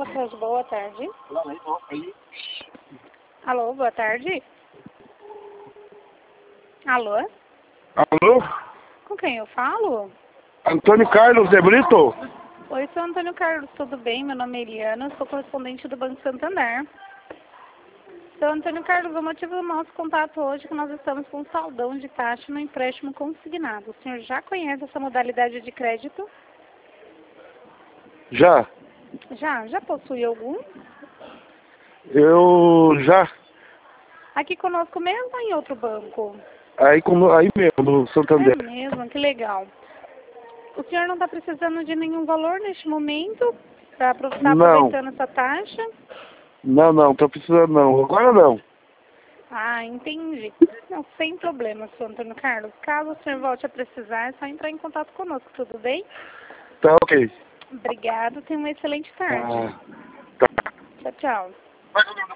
Cottage, boa tarde. Alô, boa tarde. Alô? Alô? Com quem eu falo? Antônio Carlos de Brito? Oi, sou Antônio Carlos, tudo bem? Meu nome é Eliana, sou correspondente do Banco Santander. Seu Antônio Carlos, o motivo do nosso contato hoje é que nós estamos com um saldão de taxa no empréstimo consignado. O senhor já conhece essa modalidade de crédito? Já. Já possui algum? Eu já. Aqui conosco mesmo ou em outro banco? Aí mesmo, no Santander. É mesmo, que legal. O senhor não está precisando de nenhum valor neste momento para estar aproveitando essa taxa? Não, tô precisando não. Agora não. Ah, entendi. Não, sem problema, senhor Antônio Carlos. Caso o senhor volte a precisar, é só entrar em contato conosco, tudo bem? Tá ok. Obrigado, tenha uma excelente tarde. Ah, tá. Tchau, tchau.